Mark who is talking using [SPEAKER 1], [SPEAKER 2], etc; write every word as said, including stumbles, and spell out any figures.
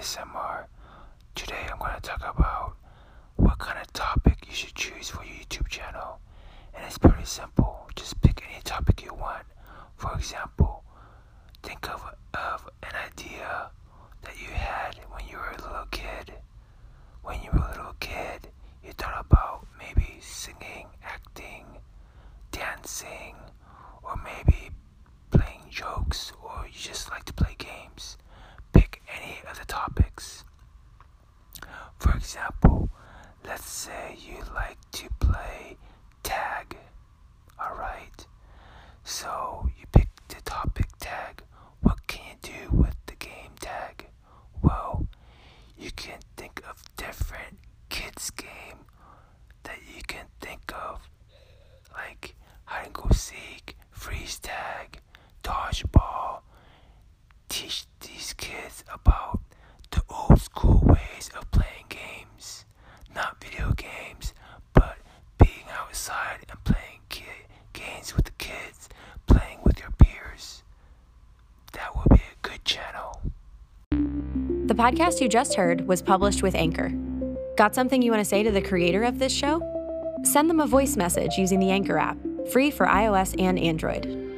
[SPEAKER 1] S M R. Today I'm going to talk about what kind of topic you should choose for your YouTube channel. And it's pretty simple. Just pick any topic you want. For example, think of, of an idea that you had when you were a little kid. When you were a little kid, you thought about maybe singing, acting, dancing, or maybe playing jokes, or you just like to play games. Pick any of the topics. For example, let's say you like to play tag. Alright, so you pick the topic tag. What can you do with the game tag? Well, you can think of different kids game that you can think of, like hide and go seek, freeze tag, dodgeball. Teach these kids about the old school ways of playing games, not video games, but being outside and playing ki- games with the kids, playing with your peers. That would be a good channel.
[SPEAKER 2] The podcast you just heard was published with Anchor. Got something you want to say to the creator of this show? Send them a voice message using the Anchor app, free for iOS and Android.